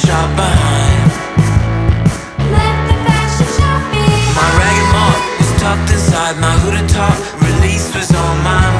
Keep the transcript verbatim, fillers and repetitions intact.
shop behind. Left the fashion shopping. My ragged mark was tucked inside my hooded top. Release was on my mind.